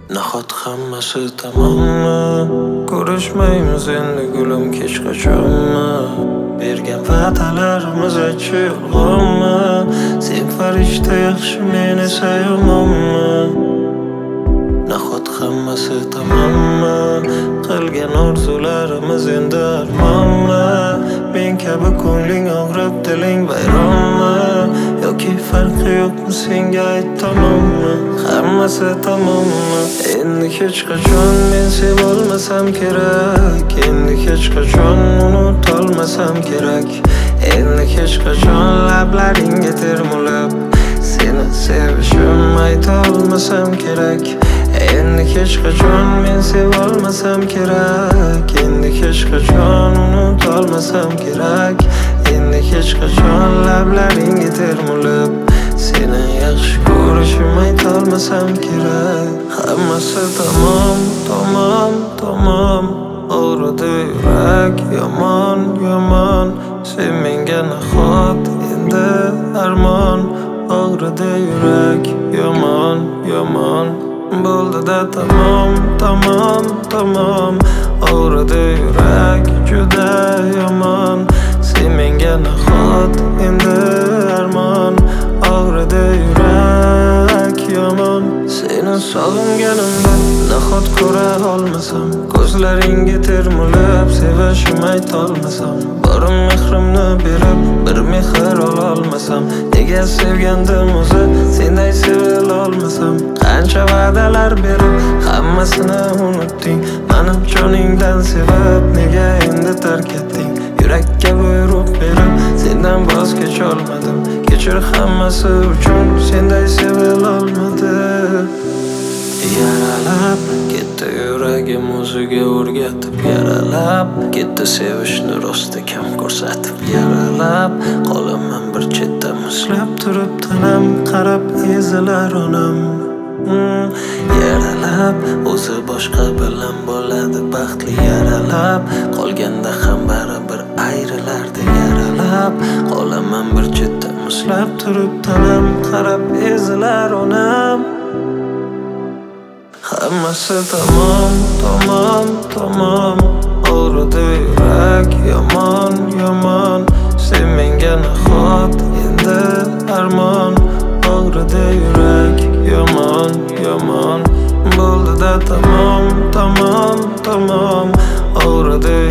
Nahot hammasi tamommi? Ko'rishmaymiz endi gulim hech qachonmi? Bergan va'dalarimiz aytchi yolg'onmi? Sen farishta yaxshi, men esa yomonmi? Nahot hammasi tamommi? Qilgan orzularimiz endi armonmi? Men kabi ko'ngling og'rib, diling vayronmi? Yoki farqi yo'qmi, senga ayt tamommi? Hammasi tamommi? Endi hech qachon men sevolmasam kerak. Endi hech qachon unutolmasam kerak. Endi hech qachon lablaringga termulib seni sevishim aytolmasam kerak. Endi hech qachon men sevolmasam kerak. Endi hech qachon unutolmasam kerak. Endi hech qachon lablaringga termulib seni yaxshi ko'rishim aytolmasam kerak. Hammasi tamom, tamom, tamom. Og'ridi yurak, yomon, yomon. Sen menga nahot endi armon. Og'ridi yurak, yomon, yomon. Bo'ldi-da tamom, tamom, tamom. Og'ridi yurak, juda yomon. Sen menga nahot endi armon. Og'ridi yurak, yomon. Seni sog'inganimda nahot ko'ra olmasam, ko'zlaringga termulib sevishim aytolmasam, borim mehrimni berib bir mehr ololmasam, nega sevgandim o'zi senday sevilolmasam? Qancha va'dalar berib hammasini unutding, mani joningdan sevib nega endi tark etding? Yurakka buyruq berib sendan voz kecholmadim, kechir hammasi uchun senday sevilolmadim. Yaralab ketdi yuragim o'ziga o'rgatib, yaralab ketdi sevishni rosti kam ko'rsatib, yaralab qolaman bir chetda muslab turib tanam qarab ezilar onam. Yaralab o'zi boshqa bilan bo'ladi baxtli, yaralab qolganda ham baribir ayrilardi, yaralab qolaman bir chetda muslab turib tanam qarab ezilar onam. Hammasi tamom, tamom, tamom. Og'ridi yurak, yomon, yomon. Sen menga nahot endi armon. Og'ridi yurak, yomon, yomon. Bo'ldi-da tamom, tamom, tamom. Og'ridi